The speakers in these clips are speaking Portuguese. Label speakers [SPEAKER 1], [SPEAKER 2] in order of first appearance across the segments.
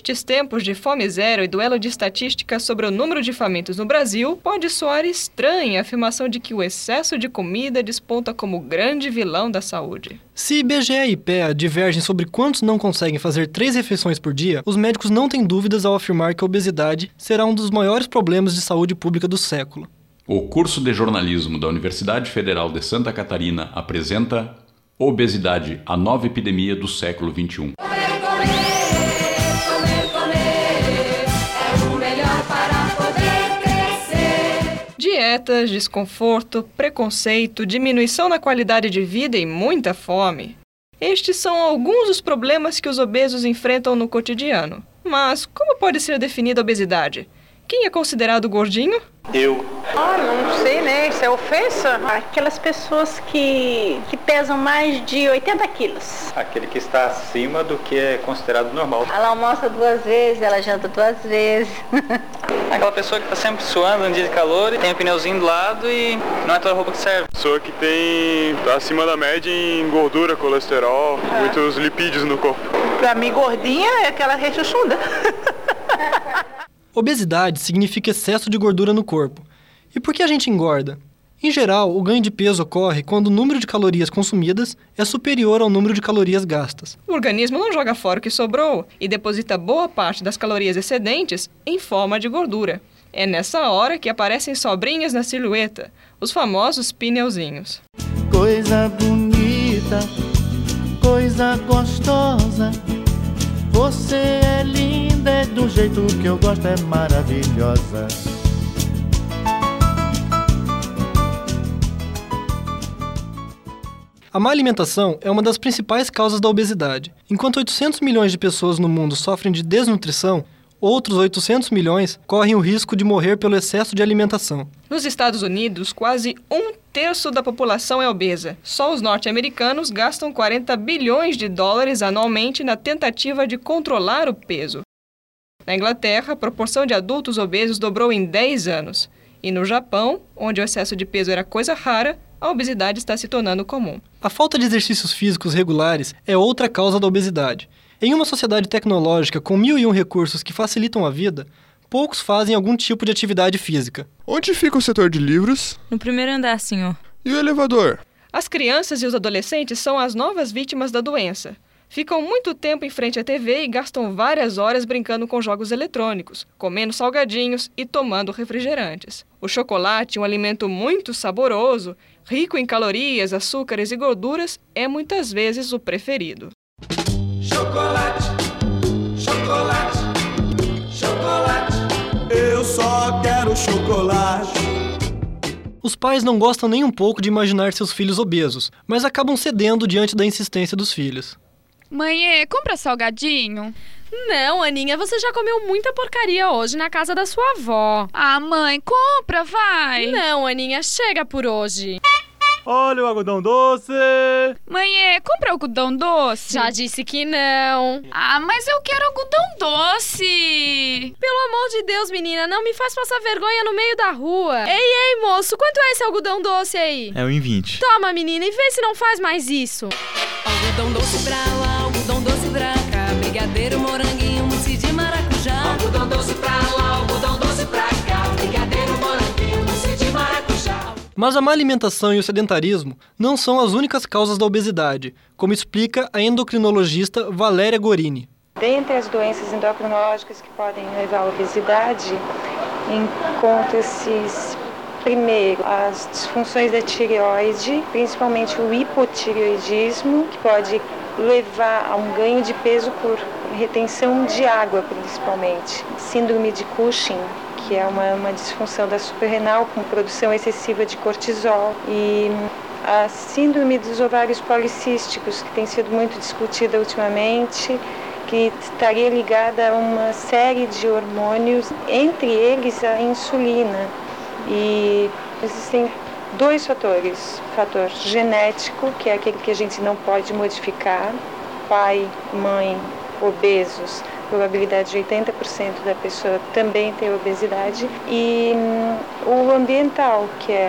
[SPEAKER 1] Nestes tempos de fome zero e duelo de estatísticas sobre o número de famintos no Brasil, pode soar estranha a afirmação de que o excesso de comida desponta como grande vilão da saúde.
[SPEAKER 2] Se IBGE e IPEA divergem sobre quantos não conseguem fazer 3 refeições por dia, os médicos não têm dúvidas ao afirmar que a obesidade será um dos maiores problemas de saúde pública do século.
[SPEAKER 3] O curso de jornalismo da Universidade Federal de Santa Catarina apresenta Obesidade, a nova epidemia do século XXI.
[SPEAKER 1] Dietas, desconforto, preconceito, diminuição na qualidade de vida e muita fome. Estes são alguns dos problemas que os obesos enfrentam no cotidiano. Mas como pode ser definida a obesidade? Quem é considerado gordinho?
[SPEAKER 4] Eu.
[SPEAKER 5] Não sei, né? Isso é ofensa? Aquelas pessoas que pesam mais de 80 quilos.
[SPEAKER 4] Aquele que está acima do que é considerado normal.
[SPEAKER 5] Ela almoça 2 vezes, ela janta 2 vezes.
[SPEAKER 6] Aquela pessoa que está sempre suando no dia de calor e tem um pneuzinho do lado e não é toda roupa que serve.
[SPEAKER 7] Pessoa que está acima da média em gordura, colesterol, muitos lipídios no corpo.
[SPEAKER 5] Pra mim, gordinha é aquela rechonchuda.
[SPEAKER 2] Obesidade significa excesso de gordura no corpo. E por que a gente engorda? Em geral, o ganho de peso ocorre quando o número de calorias consumidas é superior ao número de calorias gastas.
[SPEAKER 1] O organismo não joga fora o que sobrou e deposita boa parte das calorias excedentes em forma de gordura. É nessa hora que aparecem sobrinhas na silhueta, os famosos pneuzinhos.
[SPEAKER 8] Coisa bonita, coisa gostosa, você é linda, é do jeito que eu gosto, é maravilhosa.
[SPEAKER 2] A má alimentação é uma das principais causas da obesidade. Enquanto 800 milhões de pessoas no mundo sofrem de desnutrição, outros 800 milhões correm o risco de morrer pelo excesso de alimentação.
[SPEAKER 1] Nos Estados Unidos, quase 1/3 da população é obesa. Só os norte-americanos gastam 40 bilhões de dólares anualmente na tentativa de controlar o peso. Na Inglaterra, a proporção de adultos obesos dobrou em 10 anos. E no Japão, onde o excesso de peso era coisa rara, a obesidade está se tornando comum.
[SPEAKER 2] A falta de exercícios físicos regulares é outra causa da obesidade. Em uma sociedade tecnológica com 1001 recursos que facilitam a vida, poucos fazem algum tipo de atividade física.
[SPEAKER 7] Onde fica o setor de livros?
[SPEAKER 9] No primeiro andar, senhor.
[SPEAKER 7] E o elevador?
[SPEAKER 1] As crianças e os adolescentes são as novas vítimas da doença. Ficam muito tempo em frente à TV e gastam várias horas brincando com jogos eletrônicos, comendo salgadinhos e tomando refrigerantes. O chocolate, um alimento muito saboroso, rico em calorias, açúcares e gorduras, é muitas vezes o preferido.
[SPEAKER 8] Chocolate, chocolate, chocolate, eu só quero chocolate.
[SPEAKER 2] Os pais não gostam nem um pouco de imaginar seus filhos obesos, mas acabam cedendo diante da insistência dos filhos.
[SPEAKER 10] Mãe, compra salgadinho?
[SPEAKER 11] Não, Aninha, você já comeu muita porcaria hoje na casa da sua avó.
[SPEAKER 10] Ah, mãe, compra, vai!
[SPEAKER 11] Não, Aninha, chega por hoje.
[SPEAKER 12] Olha o algodão doce!
[SPEAKER 10] Mãe, compra algodão doce?
[SPEAKER 11] Já disse que não.
[SPEAKER 10] Ah, mas eu quero algodão doce!
[SPEAKER 11] Pelo amor de Deus, menina, não me faz passar vergonha no meio da rua. Ei, moço, quanto é esse algodão doce aí?
[SPEAKER 12] É 1,20.
[SPEAKER 11] Toma, menina, e vê se não faz mais isso.
[SPEAKER 13] Algodão doce pra lá, algodão doce pra cá, brigadeiro, moranguinho, mousse de maracujá. Algodão doce pra lá, algodão doce pra cá, brigadeiro, moranguinho, mousse de maracujá.
[SPEAKER 2] Mas a má alimentação e o sedentarismo não são as únicas causas da obesidade, como explica a endocrinologista Valéria Gorini.
[SPEAKER 14] Dentre as endocrinológicas que podem levar à obesidade, encontra-se primeiro as disfunções da tireoide, principalmente o hipotireoidismo, que pode levar a um ganho de peso por retenção de água, principalmente. Síndrome de Cushing, que é uma disfunção da suprarrenal com produção excessiva de cortisol, e a síndrome dos ovários policísticos, que tem sido muito discutida ultimamente, que estaria ligada a uma série de hormônios, entre eles a insulina. E existem 2 fatores. O fator genético, que é aquele que a gente não pode modificar, pai, mãe, obesos, probabilidade de 80% da pessoa também ter obesidade, e o ambiental, que é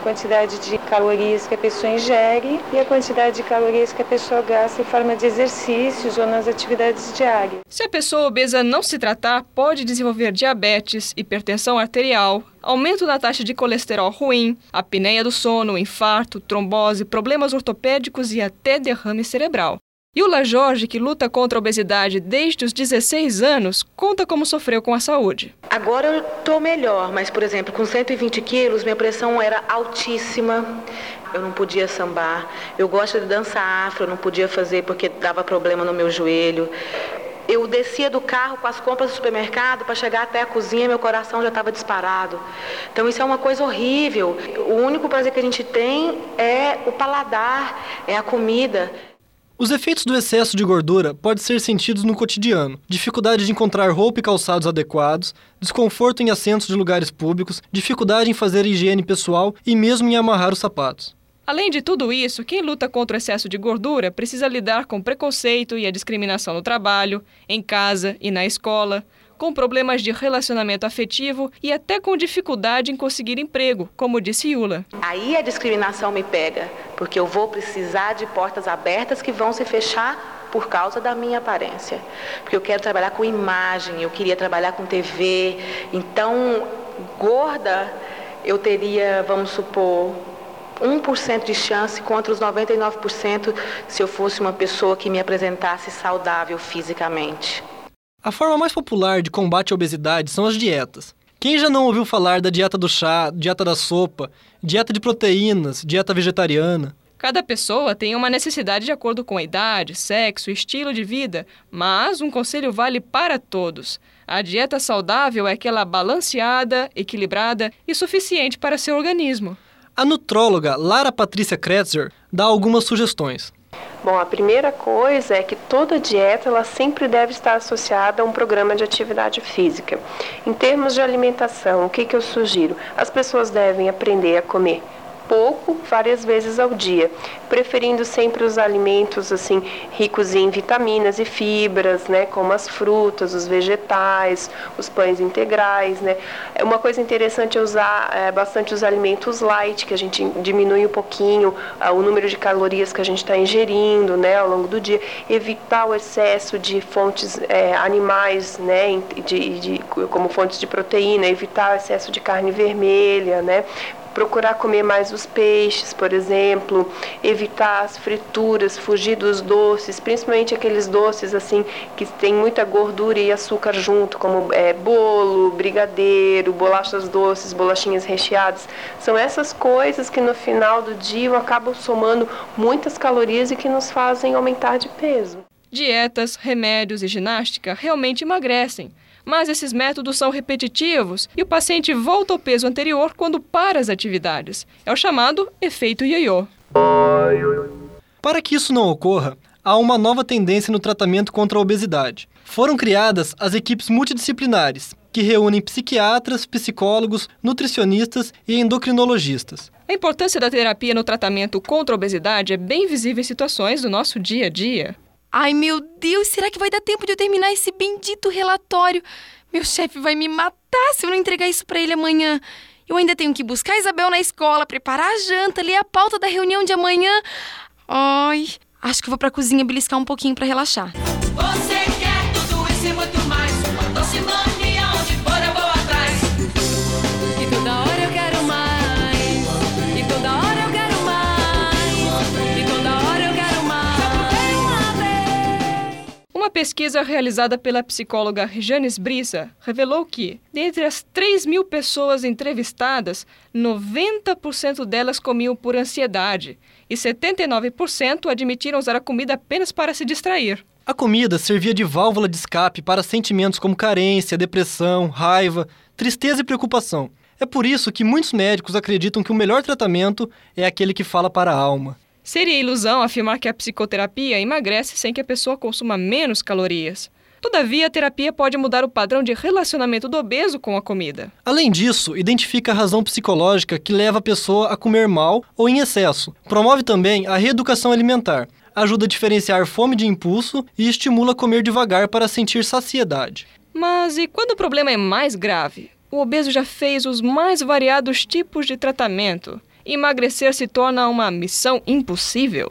[SPEAKER 14] quantidade de calorias que a pessoa ingere e a quantidade de calorias que a pessoa gasta em forma de exercícios ou nas atividades diárias.
[SPEAKER 1] Se a pessoa obesa não se tratar, pode desenvolver diabetes, hipertensão arterial, aumento na taxa de colesterol ruim, apneia do sono, infarto, trombose, problemas ortopédicos e até derrame cerebral. Yula Jorge, que luta contra a obesidade desde os 16 anos, conta como sofreu com a saúde.
[SPEAKER 9] Agora eu estou melhor, mas, por exemplo, com 120 quilos, minha pressão era altíssima. Eu não podia sambar. Eu gosto de dança afro, eu não podia fazer porque dava problema no meu joelho. Eu descia do carro com as compras do supermercado para chegar até a cozinha, meu coração já estava disparado. Então isso é uma coisa horrível. O único prazer que a gente tem é o paladar, é a comida.
[SPEAKER 2] Os efeitos do excesso de gordura podem ser sentidos no cotidiano. Dificuldade de encontrar roupa e calçados adequados, desconforto em assentos de lugares públicos, dificuldade em fazer higiene pessoal e mesmo em amarrar os sapatos.
[SPEAKER 1] Além de tudo isso, quem luta contra o excesso de gordura precisa lidar com preconceito e a discriminação no trabalho, em casa e na escola, com problemas de relacionamento afetivo e até com dificuldade em conseguir emprego, como disse Yula.
[SPEAKER 9] Aí a discriminação me pega, porque eu vou precisar de portas abertas que vão se fechar por causa da minha aparência. Porque eu quero trabalhar com imagem, eu queria trabalhar com TV. Então, gorda, eu teria, vamos supor, 1% de chance contra os 99% se eu fosse uma pessoa que me apresentasse saudável fisicamente.
[SPEAKER 2] A forma mais popular de combate à obesidade são as dietas. Quem já não ouviu falar da dieta do chá, dieta da sopa, dieta de proteínas, dieta vegetariana?
[SPEAKER 1] Cada pessoa tem uma necessidade de acordo com a idade, sexo, estilo de vida, mas um conselho vale para todos. A dieta saudável é aquela balanceada, equilibrada e suficiente para seu organismo.
[SPEAKER 2] A nutróloga Lara Patrícia Kretzer dá algumas sugestões.
[SPEAKER 15] Bom, a primeira coisa é que toda dieta ela sempre deve estar associada a um programa de atividade física. Em termos de alimentação, o que eu sugiro? As pessoas devem aprender a comer pouco, várias vezes ao dia, preferindo sempre os alimentos assim ricos em vitaminas e fibras, né, como as frutas, os vegetais, os pães integrais, né. Uma coisa interessante é usar bastante os alimentos light, que a gente diminui um pouquinho o número de calorias que a gente está ingerindo, né, ao longo do dia, evitar o excesso de fontes animais, né, como fontes de proteína, evitar o excesso de carne vermelha, né. Procurar comer mais os peixes, por exemplo, evitar as frituras, fugir dos doces, principalmente aqueles doces assim que tem muita gordura e açúcar junto, como bolo, brigadeiro, bolachas doces, bolachinhas recheadas. São essas coisas que no final do dia acabam somando muitas calorias e que nos fazem aumentar de peso.
[SPEAKER 1] Dietas, remédios e ginástica realmente emagrecem. Mas esses métodos são repetitivos e o paciente volta ao peso anterior quando para as atividades. É o chamado efeito ioiô.
[SPEAKER 2] Para que isso não ocorra, há uma nova tendência no tratamento contra a obesidade. Foram criadas as equipes multidisciplinares, que reúnem psiquiatras, psicólogos, nutricionistas e endocrinologistas.
[SPEAKER 1] A importância da terapia no tratamento contra a obesidade é bem visível em situações do nosso dia a dia.
[SPEAKER 11] Ai, meu Deus, será que vai dar tempo de eu terminar esse bendito relatório? Meu chefe vai me matar se eu não entregar isso pra ele amanhã. Eu ainda tenho que buscar a Isabel na escola, preparar a janta, ler a pauta da reunião de amanhã. Ai, acho que eu vou pra cozinha beliscar um pouquinho pra relaxar.
[SPEAKER 13] Você quer tudo isso e muito mais, uma doce mania, onde for eu vou atrás. E toda hora eu quero mais, e toda hora eu quero mais, e toda hora eu quero mais.
[SPEAKER 1] Uma pesquisa realizada pela psicóloga Rejanes Brissa revelou que, dentre as 3.000 pessoas entrevistadas, 90% delas comiam por ansiedade e 79% admitiram usar a comida apenas para se distrair.
[SPEAKER 2] A comida servia de válvula de escape para sentimentos como carência, depressão, raiva, tristeza e preocupação. É por isso que muitos médicos acreditam que o melhor tratamento é aquele que fala para a alma.
[SPEAKER 1] Seria ilusão afirmar que a psicoterapia emagrece sem que a pessoa consuma menos calorias. Todavia, a terapia pode mudar o padrão de relacionamento do obeso com a comida.
[SPEAKER 2] Além disso, identifica a razão psicológica que leva a pessoa a comer mal ou em excesso. Promove também a reeducação alimentar. Ajuda a diferenciar fome de impulso e estimula a comer devagar para sentir saciedade.
[SPEAKER 1] Mas e quando o problema é mais grave? O obeso já fez os mais variados tipos de tratamento. emagrecer se torna uma missão impossível?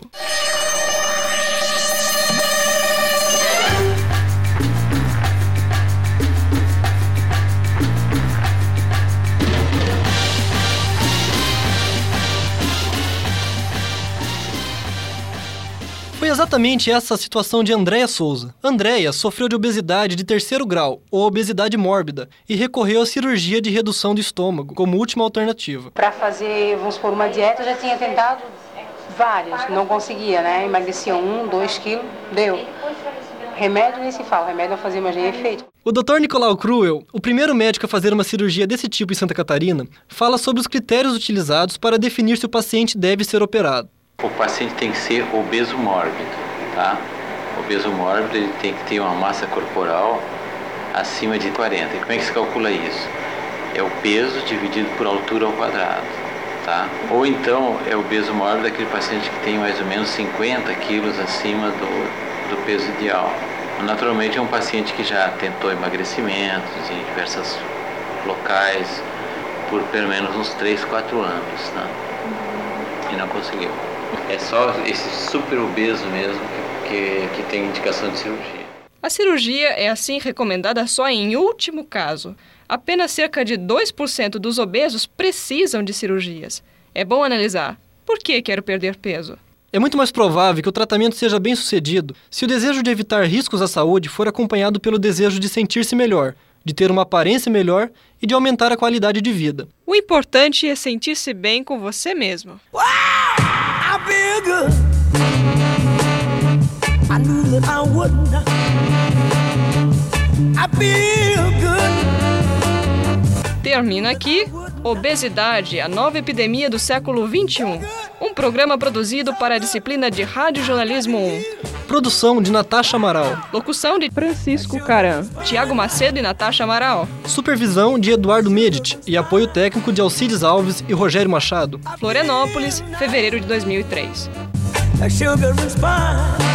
[SPEAKER 2] Foi exatamente essa a situação de Andréia Souza. Andréia sofreu de obesidade de 3º grau, ou obesidade mórbida, e recorreu à cirurgia de redução do estômago como última alternativa.
[SPEAKER 16] Para fazer, vamos supor, uma dieta, eu já tinha tentado várias, não conseguia, né? Emagrecia 1, 2 quilos, deu. Remédio nem se fala, remédio não fazia mais nem efeito.
[SPEAKER 2] O Dr. Nicolau Cruel, o primeiro médico a fazer uma cirurgia desse tipo em Santa Catarina, fala sobre os critérios utilizados para definir se o paciente deve ser operado.
[SPEAKER 17] O paciente tem que ser obeso mórbido, tá? Obeso mórbido, ele tem que ter uma massa corporal acima de 40. E como é que se calcula isso? É o peso dividido por altura ao quadrado, tá? Ou então é obeso mórbido aquele paciente que tem mais ou menos 50 quilos acima do peso ideal. Naturalmente é um paciente que já tentou emagrecimentos em diversos locais por pelo menos uns 3, 4 anos, tá? E não conseguiu. É só esse super obeso mesmo que tem indicação de cirurgia.
[SPEAKER 1] A cirurgia é assim recomendada só em último caso. Apenas cerca de 2% dos obesos precisam de cirurgias. É bom analisar. Por que quero perder peso?
[SPEAKER 2] É muito mais provável que o tratamento seja bem sucedido se o desejo de evitar riscos à saúde for acompanhado pelo desejo de sentir-se melhor, de ter uma aparência melhor e de aumentar a qualidade de vida.
[SPEAKER 1] O importante é sentir-se bem com você mesmo.
[SPEAKER 8] I feel good. I knew that I would not. I feel good.
[SPEAKER 1] Termina aqui Obesidade, a nova epidemia do século XXI. Um programa produzido para a disciplina de Radiojornalismo 1.
[SPEAKER 2] Produção de Natasha Amaral.
[SPEAKER 1] Locução de Francisco Caram, Tiago Macedo e Natasha Amaral.
[SPEAKER 2] Supervisão de Eduardo Medici e apoio técnico de Alcides Alves e Rogério Machado.
[SPEAKER 1] Florianópolis, fevereiro de 2003.
[SPEAKER 8] Sugar and spice.